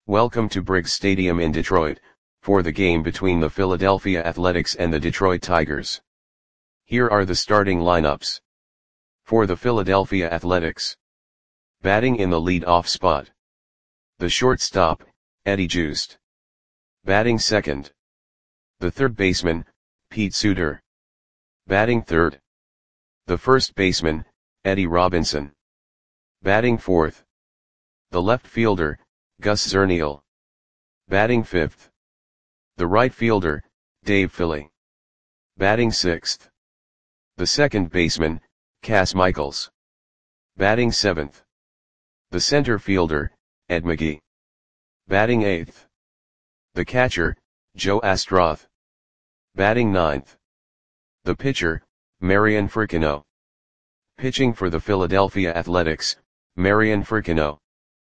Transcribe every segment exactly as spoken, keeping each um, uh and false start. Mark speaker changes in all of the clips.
Speaker 1: Welcome to Briggs Stadium in Detroit, for the game between the Philadelphia Athletics and the Detroit Tigers. Here are the starting lineups. For the Philadelphia Athletics. Batting in the lead-off spot. The shortstop, Eddie Joost. Batting second. The third baseman, Pete Suter. Batting third. The first baseman, Eddie Robinson. Batting fourth. The left fielder, Gus Zernial. Batting fifth. The right fielder, Dave Philly. Batting sixth. The second baseman, Cas Michaels. Batting seventh. The center fielder, Ed McGee. Batting eighth. The catcher, Joe Astroth. Batting ninth. The pitcher, Marian Fricino. Pitching for the Philadelphia Athletics, Marian Fricino.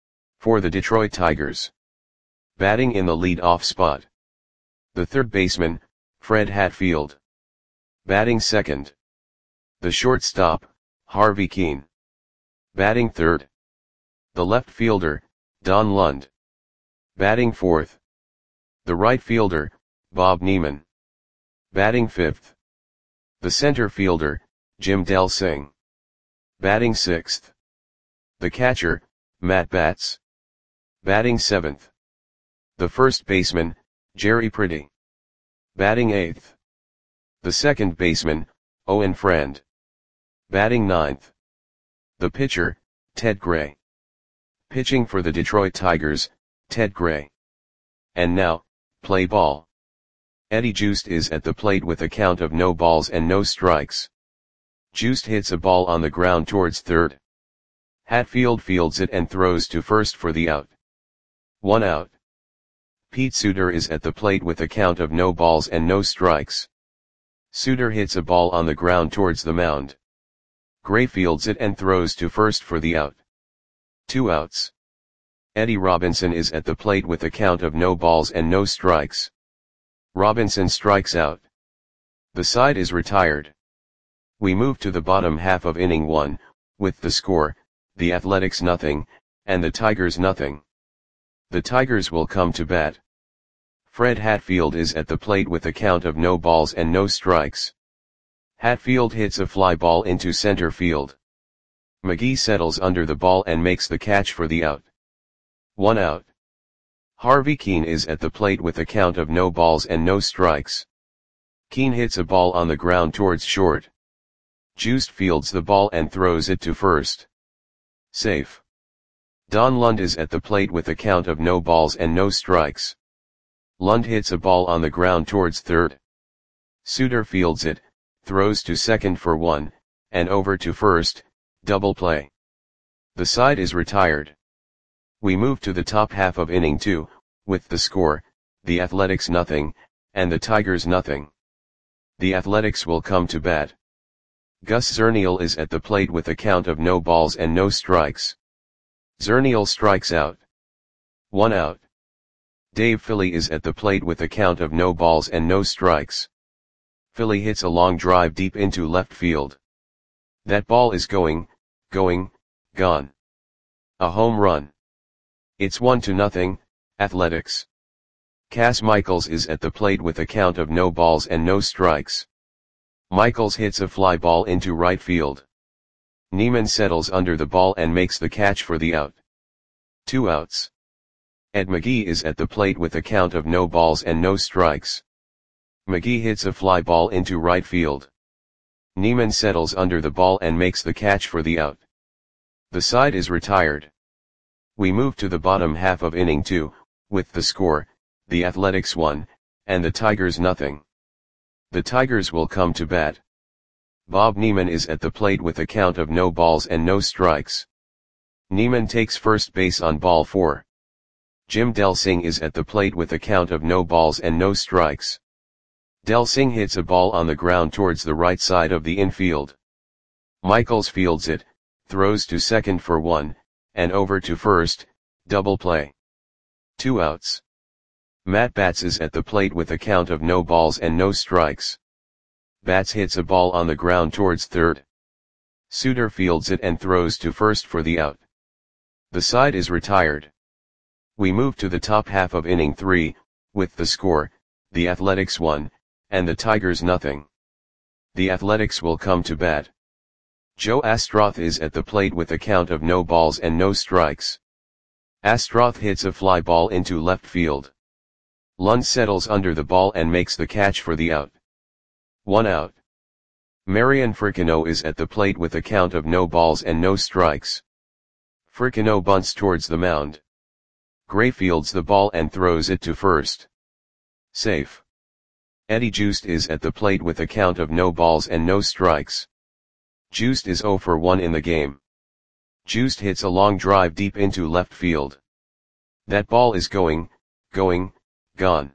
Speaker 1: For the Detroit Tigers. Batting in the lead-off spot. The third baseman, Fred Hatfield. Batting second. The shortstop, Harvey Kuenn. Batting third. The left fielder, Don Lund. Batting fourth. The right fielder, Bob Neiman. Batting fifth. The center fielder, Jim Delsing. Batting sixth. The catcher, Matt Batts. Batting seventh. The first baseman, Jerry Pretty. Batting eighth. The second baseman, Owen Friend. Batting ninth. The pitcher, Ted Gray. Pitching for the Detroit Tigers, Ted Gray. And now, play ball. Eddie Joost is at the plate with a count of no balls and no strikes. Joost hits a ball on the ground towards third. Hatfield fields it and throws to first for the out. One out. Pete Suter is at the plate with a count of no balls and no strikes. Suter hits a ball on the ground towards the mound. Gray fields it and throws to first for the out. Two outs. Eddie Robinson is at the plate with a count of no balls and no strikes. Robinson strikes out. The side is retired. We move to the bottom half of inning one, with the score, the Athletics nothing, and the Tigers nothing. The Tigers will come to bat. Fred Hatfield is at the plate with a count of no balls and no strikes. Hatfield hits a fly ball into center field. McGee settles under the ball and makes the catch for the out. One out. Harvey Kuenn is at the plate with a count of no balls and no strikes. Kuenn hits a ball on the ground towards short. Joost fields the ball and throws it to first. Safe. Don Lund is at the plate with a count of no balls and no strikes. Lund hits a ball on the ground towards third. Suter fields it, throws to second for one, and over to first, double play. The side is retired. We move to the top half of inning two, with the score, the Athletics nothing, and the Tigers nothing. The Athletics will come to bat. Gus Zernial is at the plate with a count of no balls and no strikes. Zernial strikes out. One out. Dave Philly is at the plate with a count of no balls and no strikes. Philly hits a long drive deep into left field. That ball is going, going, gone. A home run. It's one to nothing, Athletics. Cas Michaels is at the plate with a count of no balls and no strikes. Michaels hits a fly ball into right field. Neiman settles under the ball and makes the catch for the out. Two outs. Ed McGee is at the plate with a count of no balls and no strikes. McGee hits a fly ball into right field. Neiman settles under the ball and makes the catch for the out. The side is retired. We move to the bottom half of inning two, with the score, the Athletics one, and the Tigers nothing. The Tigers will come to bat. Bob Neiman is at the plate with a count of no balls and no strikes. Neiman takes first base on ball four. Jim Delsing is at the plate with a count of no balls and no strikes. Delsing hits a ball on the ground towards the right side of the infield. Michaels fields it, throws to second for one, and over to first, double play. Two outs. Matt Batts is at the plate with a count of no balls and no strikes. Batts hits a ball on the ground towards third. Suter fields it and throws to first for the out. The side is retired. We move to the top half of inning three, with the score, the Athletics one, and the Tigers nothing. The Athletics will come to bat. Joe Astroth is at the plate with a count of no balls and no strikes. Astroth hits a fly ball into left field. Lund settles under the ball and makes the catch for the out. One out. Marian Fricino is at the plate with a count of no balls and no strikes. Fricino bunts towards the mound. Gray fields the ball and throws it to first. Safe. Eddie Joost is at the plate with a count of no balls and no strikes. Joost is oh for one in the game. Joost hits a long drive deep into left field. That ball is going, going, gone.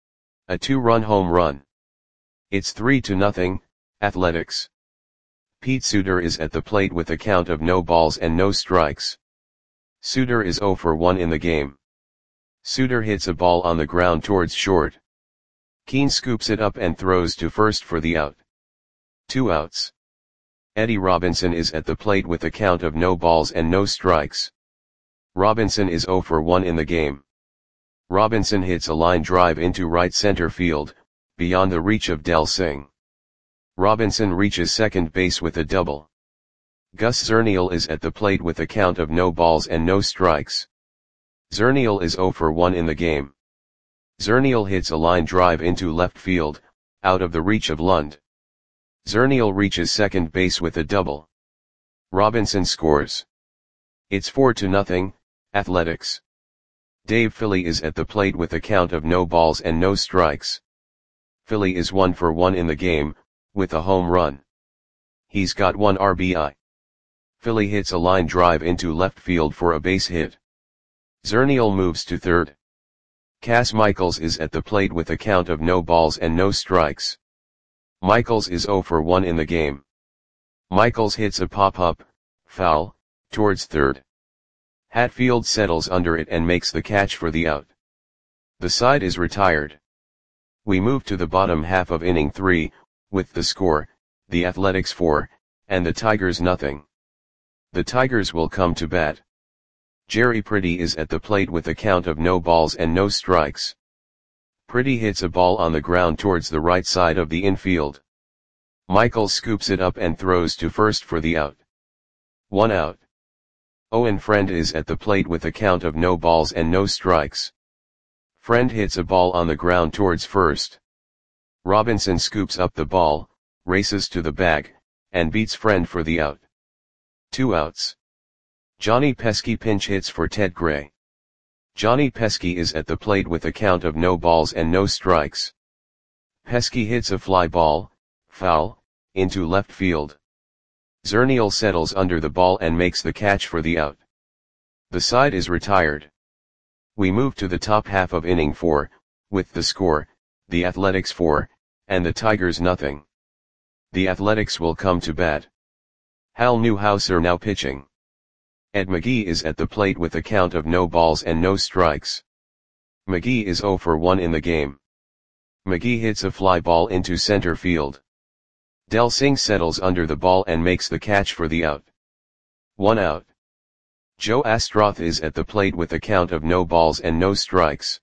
Speaker 1: A two-run home run. It's three to nothing, Athletics. Pete Suter is at the plate with a count of no balls and no strikes. Suter is oh for one in the game. Suter hits a ball on the ground towards short. Keane scoops it up and throws to first for the out. Two outs. Eddie Robinson is at the plate with a count of no balls and no strikes. Robinson is oh for one in the game. Robinson hits a line drive into right center field, beyond the reach of Del Singh. Robinson reaches second base with a double. Gus Zernial is at the plate with a count of no balls and no strikes. Zernial is oh for one in the game. Zernial hits a line drive into left field, out of the reach of Lund. Zernial reaches second base with a double. Robinson scores. It's four to nothing, Athletics. Dave Philly is at the plate with a count of no balls and no strikes. Philly is one for one in the game, with a home run. He's got one R B I. Philly hits a line drive into left field for a base hit. Zernial moves to third. Cass Michaels is at the plate with a count of no balls and no strikes. Michaels is oh for one in the game. Michaels hits a pop-up, foul, towards third. Hatfield settles under it and makes the catch for the out. The side is retired. We move to the bottom half of inning three, with the score, the Athletics four, and the Tigers nothing. The Tigers will come to bat. Jerry Pretty is at the plate with a count of no balls and no strikes. Pretty hits a ball on the ground towards the right side of the infield. Michaels scoops it up and throws to first for the out. One out. Owen Friend is at the plate with a count of no balls and no strikes. Friend hits a ball on the ground towards first. Robinson scoops up the ball, races to the bag, and beats Friend for the out. Two outs. Johnny Pesky pinch hits for Ted Gray. Johnny Pesky is at the plate with a count of no balls and no strikes. Pesky hits a fly ball, foul, into left field. Zernial settles under the ball and makes the catch for the out. The side is retired. We move to the top half of inning four, with the score, the Athletics four, and the Tigers nothing. The Athletics will come to bat. Hal Newhouser now pitching. Ed McGee is at the plate with a count of no balls and no strikes. McGee is oh for one in the game. McGee hits a fly ball into center field. Del Singh settles under the ball and makes the catch for the out. One out. Joe Astroth is at the plate with a count of no balls and no strikes.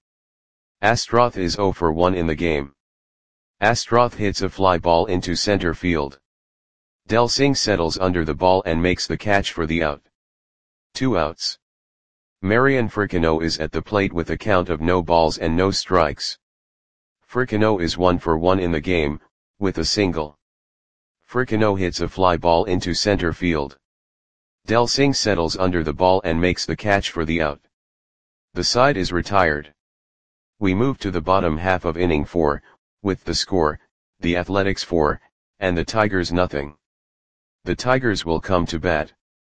Speaker 1: Astroth is oh for one in the game. Astroth hits a fly ball into center field. Del Singh settles under the ball and makes the catch for the out. Two outs. Marian Fricino is at the plate with a count of no balls and no strikes. Fricino is one for one in the game, with a single. Fricino hits a fly ball into center field. Del Singh settles under the ball and makes the catch for the out. The side is retired. We move to the bottom half of inning four, with the score, the Athletics four, and the Tigers nothing. The Tigers will come to bat.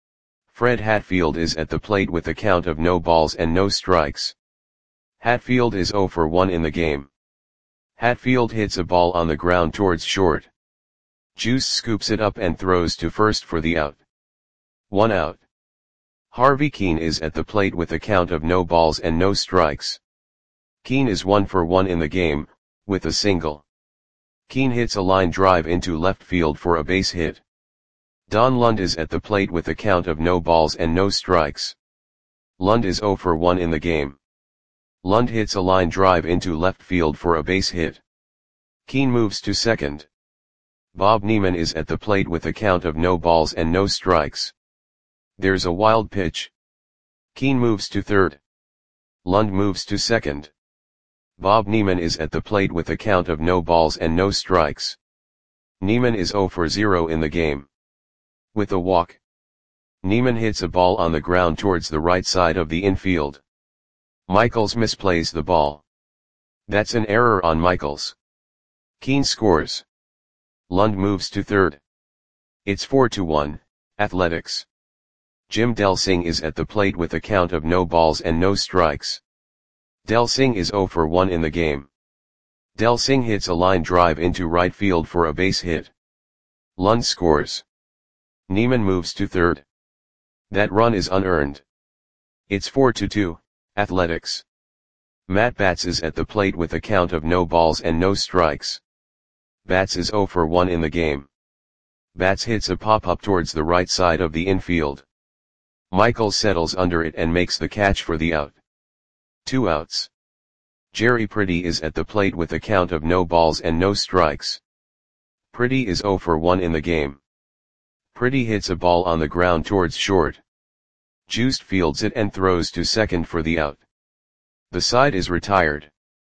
Speaker 1: Fred Hatfield is at the plate with a count of no balls and no strikes. Hatfield is oh for one in the game. Hatfield hits a ball on the ground towards short. Juice scoops it up and throws to first for the out. One out. Harvey Keane is at the plate with a count of no balls and no strikes. Keane is one for one in the game, with a single. Keane hits a line drive into left field for a base hit. Don Lund is at the plate with a count of no balls and no strikes. Lund is oh for one in the game. Lund hits a line drive into left field for a base hit. Keane moves to second. Bob Neiman is at the plate with a count of no balls and no strikes. There's a wild pitch. Keane moves to third. Lund moves to second. Bob Neiman is at the plate with a count of no balls and no strikes. Neiman is zero for zero in the game. With a walk, Neiman hits a ball on the ground towards the right side of the infield. Michaels misplays the ball. That's an error on Michaels. Keane scores. Lund moves to third. It's four to one, Athletics. Jim Delsing is at the plate with a count of no balls and no strikes. Delsing is zero for one in the game. Delsing hits a line drive into right field for a base hit. Lund scores. Neiman moves to third. That run is unearned. It's four to two, Athletics. Matt Batts is at the plate with a count of no balls and no strikes. Batts is zero for one in the game. Batts hits a pop-up towards the right side of the infield. Michaels settles under it and makes the catch for the out. Two outs. Jerry Pretty is at the plate with a count of no balls and no strikes. Pretty is zero for one in the game. Pretty hits a ball on the ground towards short. Juiced fields it and throws to second for the out. The side is retired.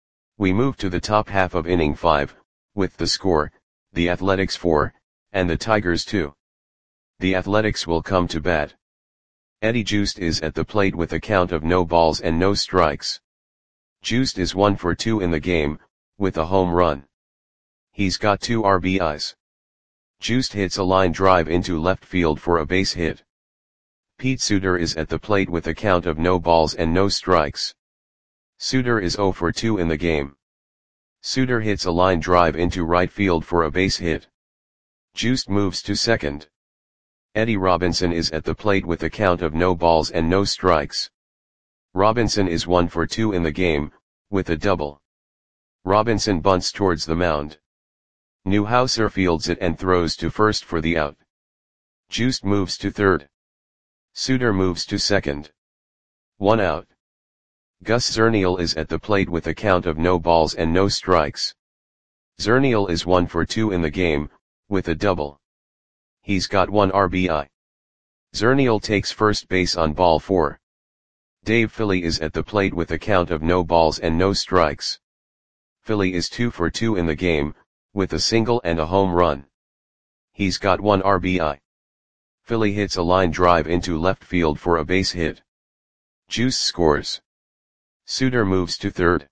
Speaker 1: We move to the top half of inning five, with the score, the Athletics four, and the Tigers two. The Athletics will come to bat. Eddie Juiced is at the plate with a count of no balls and no strikes. Juiced is one for two in the game, with a home run. He's got two R B Is. Juiced hits a line drive into left field for a base hit. Pete Suter is at the plate with a count of no balls and no strikes. Suter is zero for two in the game. Suter hits a line drive into right field for a base hit. Juiced moves to second. Eddie Robinson is at the plate with a count of no balls and no strikes. Robinson is one for two in the game, with a double. Robinson bunts towards the mound. Newhouser fields it and throws to first for the out. Juiced moves to third. Suter moves to second. One out. Gus Zernial is at the plate with a count of no balls and no strikes. Zernial is one for two in the game, with a double. He's got one R B I. Zernial takes first base on ball four. Dave Philly is at the plate with a count of no balls and no strikes. Philly is two for two in the game, with a single and a home run. He's got one R B I. Philly hits a line drive into left field for a base hit. Juice scores. Suter moves to third.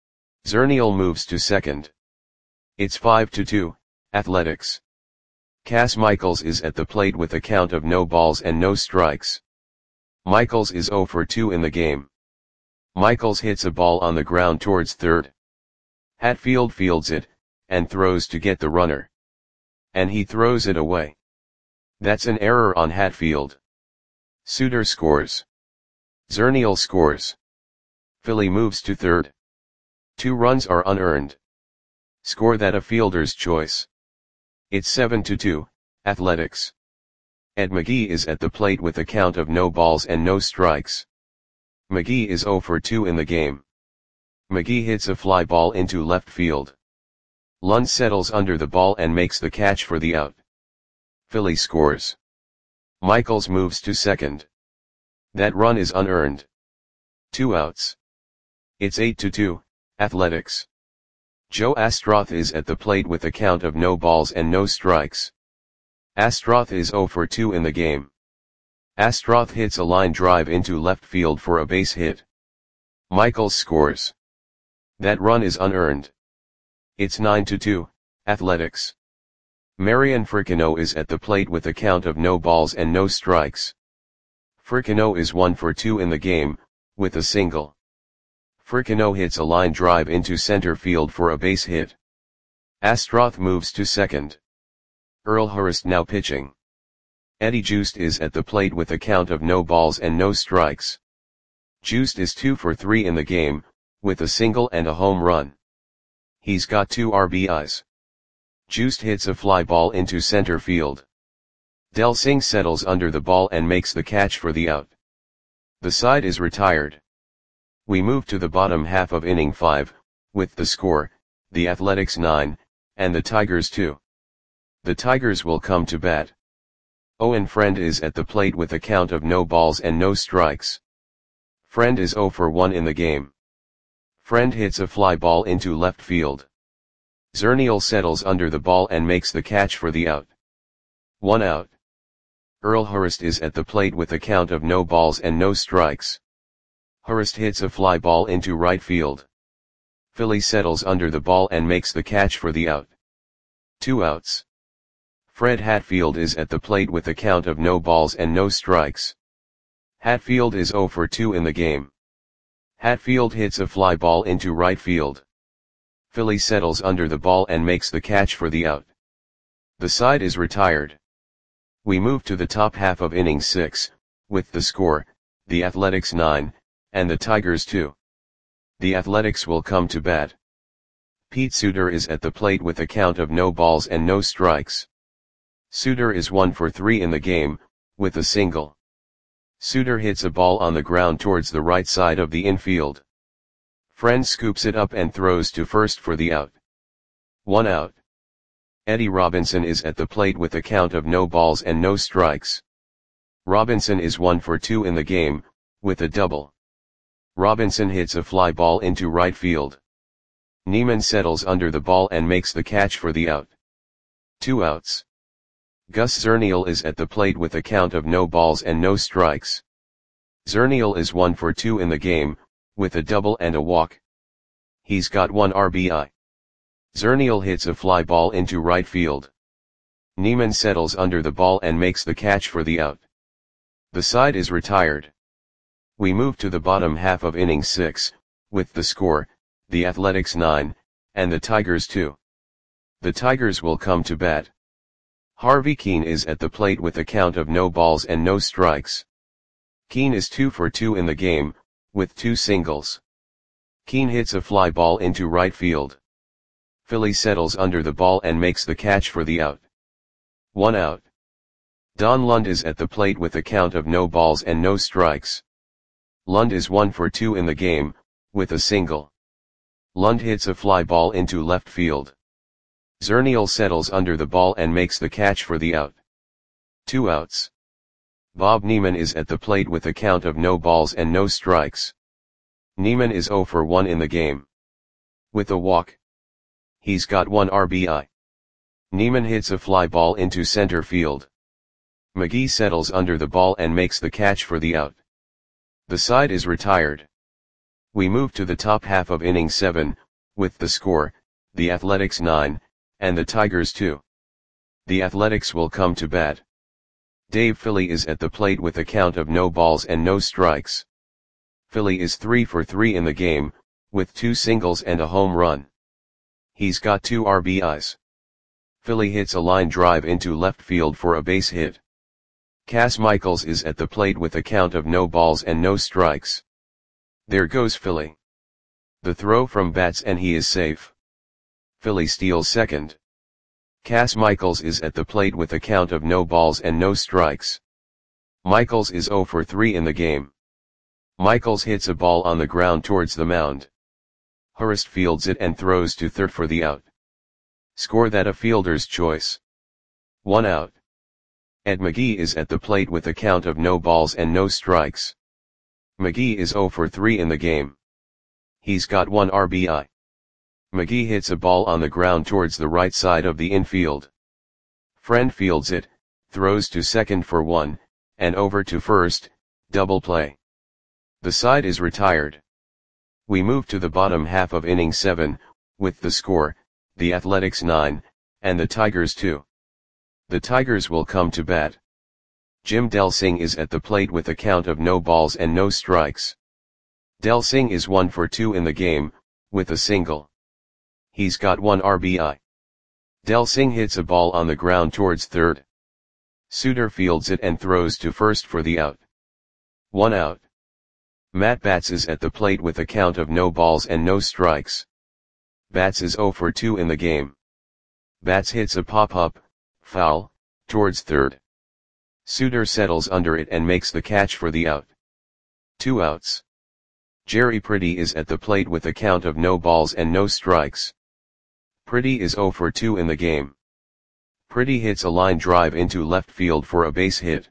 Speaker 1: Zernial moves to second. It's five to two, Athletics. Cass Michaels is at the plate with a count of no balls and no strikes. Michaels is zero for two in the game. Michaels hits a ball on the ground towards third. Hatfield fields it, and throws to get the runner. And he throws it away. That's an error on Hatfield. Suter scores. Zernial scores. Philly moves to third. Two runs are unearned. Score that a fielder's choice. It's seven to two, Athletics. Ed McGee is at the plate with a count of no balls and no strikes. McGee is zero for two in the game. McGee hits a fly ball into left field. Lund settles under the ball and makes the catch for the out. Philly scores. Michaels moves to second. That run is unearned. Two outs. It's eight to two, Athletics. Joe Astroth is at the plate with a count of no balls and no strikes. Astroth is zero for two in the game. Astroth hits a line drive into left field for a base hit. Michaels scores. That run is unearned. It's nine to two, Athletics. Marian Fricino is at the plate with a count of no balls and no strikes. Fricino is one for two in the game, with a single. Fricino hits a line drive into center field for a base hit. Astroth moves to second. Earl Hurst now pitching. Eddie Juiced is at the plate with a count of no balls and no strikes. Juiced is two for three in the game, with a single and a home run. He's got two R B Is. Juiced hits a fly ball into center field. Delsing settles under the ball and makes the catch for the out. The side is retired. We move to the bottom half of inning five, with the score, the Athletics nine, and the Tigers two. The Tigers will come to bat. Owen Friend is at the plate with a count of no balls and no strikes. Friend is oh for one in the game. Friend hits a fly ball into left field. Zernial settles under the ball and makes the catch for the out. One out. Earl Hurst is at the plate with a count of no balls and no strikes. Hurst hits a fly ball into right field. Philly settles under the ball and makes the catch for the out. Two outs. Fred Hatfield is at the plate with a count of no balls and no strikes. Hatfield is oh for two in the game. Hatfield hits a fly ball into right field. Philly settles under the ball and makes the catch for the out. The side is retired. We move to the top half of inning six, with the score, the Athletics nine, and the Tigers two. The Athletics will come to bat. Pete Suter is at the plate with a count of no balls and no strikes. Suter is one for three in the game, with a single. Suter hits a ball on the ground towards the right side of the infield. Friend scoops it up and throws to first for the out. One out. Eddie Robinson is at the plate with a count of no balls and no strikes. Robinson is one for two in the game, with a double. Robinson hits a fly ball into right field. Neiman settles under the ball and makes the catch for the out. Two outs. Gus Zernial is at the plate with a count of no balls and no strikes. Zernial is one for two in the game, with a double and a walk. He's got one R B I. Zernial hits a fly ball into right field. Neiman settles under the ball and makes the catch for the out. The side is retired. We move to the bottom half of inning six, with the score, the Athletics nine, and the Tigers two. The Tigers will come to bat. Harvey Keene is at the plate with a count of no balls and no strikes. Keene is two for two in the game, with two singles. Keene hits a fly ball into right field. Philly settles under the ball and makes the catch for the out. One out. Don Lund is at the plate with a count of no balls and no strikes. Lund is one for two in the game, with a single. Lund hits a fly ball into left field. Zernial settles under the ball and makes the catch for the out. Two outs. Bob Neiman is at the plate with a count of no balls and no strikes. Neiman is oh for one in the game. With a walk. He's got one R B I. Neiman hits a fly ball into center field. McGee settles under the ball and makes the catch for the out. The side is retired. We move to the top half of inning seven, with the score, the Athletics nine, and the Tigers two. The Athletics will come to bat. Dave Philly is at the plate with a count of no balls and no strikes. Philly is three for three in the game, with two singles and a home run. He's got two R B Is. Philly hits a line drive into left field for a base hit. Cass Michaels is at the plate with a count of no balls and no strikes. There goes Philly. The throw from Bats and he is safe. Philly steals second. Cass Michaels is at the plate with a count of no balls and no strikes. Michaels is oh for three in the game. Michaels hits a ball on the ground towards the mound. Hurst fields it and throws to third for the out. Score that a fielder's choice. One out. Ed McGee is at the plate with a count of no balls and no strikes. McGee is oh for three in the game. He's got one R B I. McGee hits a ball on the ground towards the right side of the infield. Friend fields it, throws to second for one, and over to first, double play. The side is retired. We move to the bottom half of inning seven, with the score, the Athletics nine, and the Tigers two. The Tigers will come to bat. Jim Delsing is at the plate with a count of no balls and no strikes. Delsing is one for two in the game, with a single. He's got one R B I. Delsing hits a ball on the ground towards third. Suter fields it and throws to first for the out. One out. Matt Batts is at the plate with a count of no balls and no strikes. Batts is oh for two in the game. Batts hits a pop-up, foul, towards third. Suter settles under it and makes the catch for the out. Two outs. Jerry Pretty is at the plate with a count of no balls and no strikes. Pretty is zero for two in the game. Pretty hits a line drive into left field for a base hit.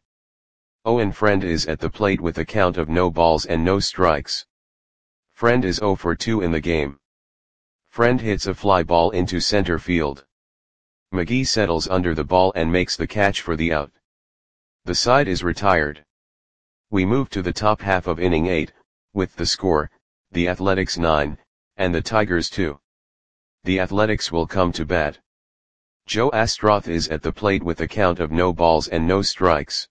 Speaker 1: Owen Friend is at the plate with a count of no balls and no strikes. Friend is zero for two in the game. Friend hits a fly ball into center field. McGee settles under the ball and makes the catch for the out. The side is retired. We move to the top half of inning eight, with the score, the Athletics nine, and the Tigers two. The Athletics will come to bat. Joe Astroth is at the plate with a count of no balls and no strikes.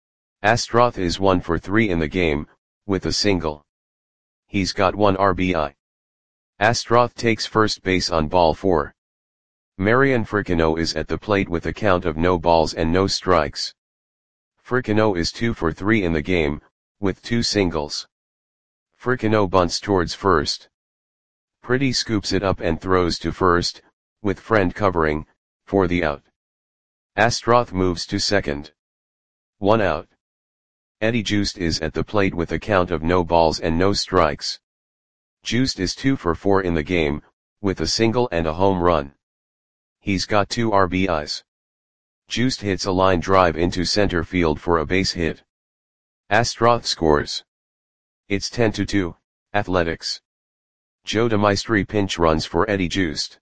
Speaker 1: Astroth is one for three in the game, with a single. He's got one R B I. Astroth takes first base on ball four. Marian Fricino is at the plate with a count of no balls and no strikes. Fricino is two for three in the game, with two singles. Fricino bunts towards first. Pretty scoops it up and throws to first, with Friend covering, for the out. Astroth moves to second. One out. Eddie Joost is at the plate with a count of no balls and no strikes. Joost is two for four in the game, with a single and a home run. He's got two R B Is. Joost hits a line drive into center field for a base hit. Astroth scores. It's ten to two, Athletics. Joe DeMaestri pinch runs for Eddie Joost.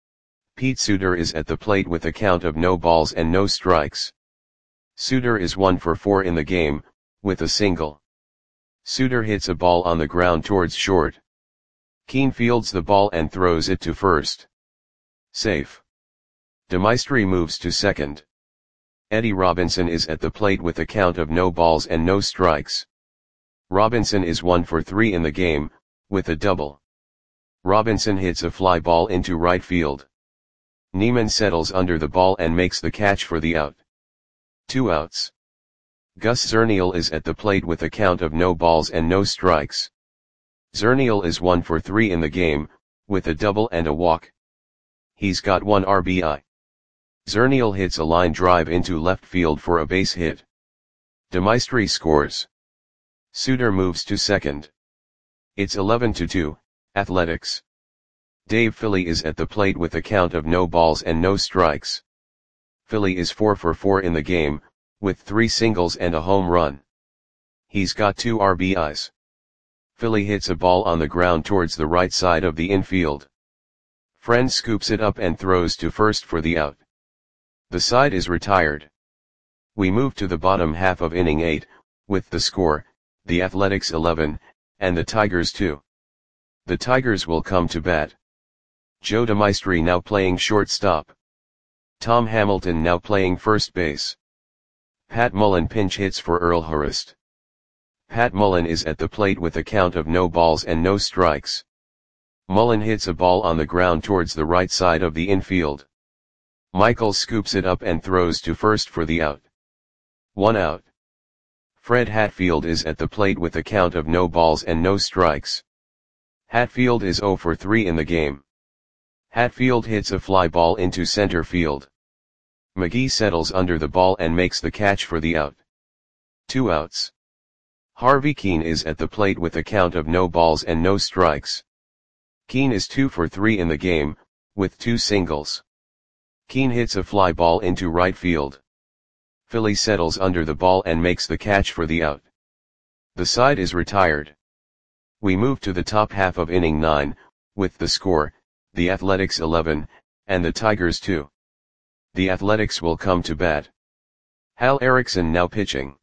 Speaker 1: Pete Suter is at the plate with a count of no balls and no strikes. Suter is one for four in the game, with a single. Suter hits a ball on the ground towards short. Keane fields the ball and throws it to first. Safe. DeMaestri moves to second. Eddie Robinson is at the plate with a count of no balls and no strikes. Robinson is one for three in the game, with a double. Robinson hits a fly ball into right field. Neiman settles under the ball and makes the catch for the out. Two outs. Gus Zernial is at the plate with a count of no balls and no strikes. Zernial is one for three in the game, with a double and a walk. He's got one R B I. Zernial hits a line drive into left field for a base hit. DeMaestri scores. Suter moves to second. It's eleven to two, Athletics. Dave Philly is at the plate with a count of no balls and no strikes. Philly is four for four in the game, with three singles and a home run. He's got two R B Is. Philly hits a ball on the ground towards the right side of the infield. Friend scoops it up and throws to first for the out. The side is retired. We move to the bottom half of inning eight, with the score, the Athletics eleven, and the Tigers two. The Tigers will come to bat. Joe DeMaestri now playing shortstop. Tom Hamilton now playing first base. Pat Mullen pinch hits for Earl Hurst. Pat Mullen is at the plate with a count of no balls and no strikes. Mullen hits a ball on the ground towards the right side of the infield. Michaels scoops it up and throws to first for the out. One out. Fred Hatfield is at the plate with a count of no balls and no strikes. Hatfield is zero for three in the game. Hatfield hits a fly ball into center field. McGee settles under the ball and makes the catch for the out. Two outs. Harvey Keane is at the plate with a count of no balls and no strikes. Keane is two for three in the game, with two singles. Keane hits a fly ball into right field. Philly settles under the ball and makes the catch for the out. The side is retired. We move to the top half of inning nine, with the score, the Athletics eleven, and the Tigers two. The Athletics will come to bat. Hal Erickson now pitching.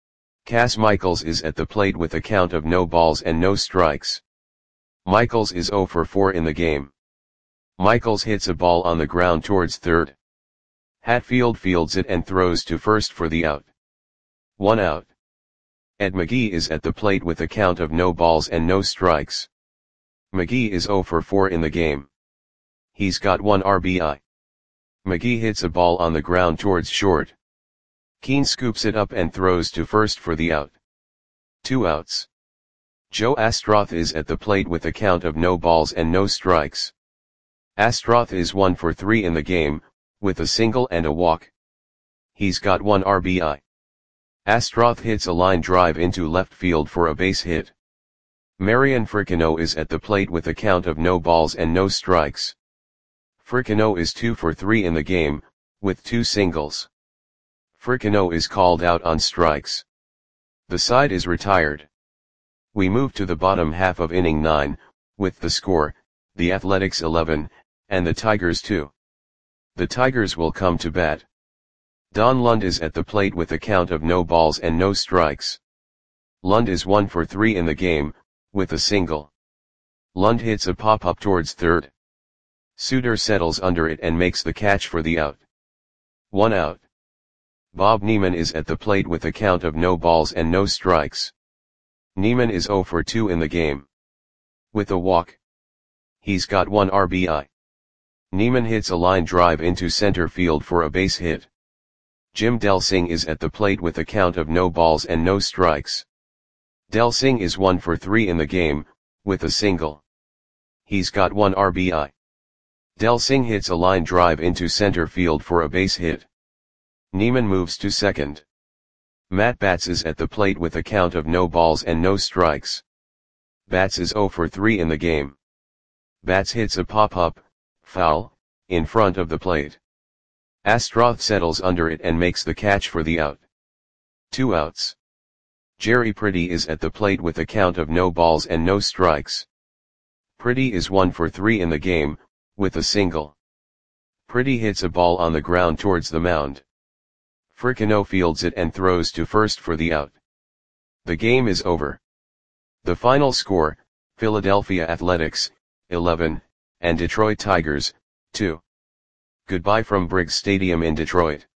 Speaker 1: Cass Michaels is at the plate with a count of no balls and no strikes. Michaels is zero for four in the game. Michaels hits a ball on the ground towards third. Hatfield fields it and throws to first for the out. One out. Ed McGee is at the plate with a count of no balls and no strikes. McGee is zero for four in the game. He's got one R B I. McGee hits a ball on the ground towards short. Keane scoops it up and throws to first for the out. Two outs. Joe Astroth is at the plate with a count of no balls and no strikes. Astroth is one for three in the game, with a single and a walk. He's got one R B I. Astroth hits a line drive into left field for a base hit. Marian Fricino is at the plate with a count of no balls and no strikes. Fricino is two for three in the game, with two singles. Fricino is called out on strikes. The side is retired. We move to the bottom half of inning nine, with the score, the Athletics eleven, and the Tigers two. The Tigers will come to bat. Don Lund is at the plate with a count of no balls and no strikes. Lund is one for three in the game, with a single. Lund hits a pop-up towards third. Suter settles under it and makes the catch for the out. One out. Bob Neiman is at the plate with a count of no balls and no strikes. Neiman is oh for two in the game. With a walk. He's got one R B I. Neiman hits a line drive into center field for a base hit. Jim Delsing is at the plate with a count of no balls and no strikes. Delsing is one for three in the game, with a single. He's got one R B I. Delsing hits a line drive into center field for a base hit. Neiman moves to second. Matt Batts is at the plate with a count of no balls and no strikes. Batts is oh for three in the game. Batts hits a pop-up, foul, in front of the plate. Astroth settles under it and makes the catch for the out. Two outs. Jerry Pretty is at the plate with a count of no balls and no strikes. Pretty is one for three in the game, with a single. Pretty hits a ball on the ground towards the mound. Fricino fields it and throws to first for the out. The game is over. The final score, Philadelphia Athletics, eleven, and Detroit Tigers, two. Goodbye from Briggs Stadium in Detroit.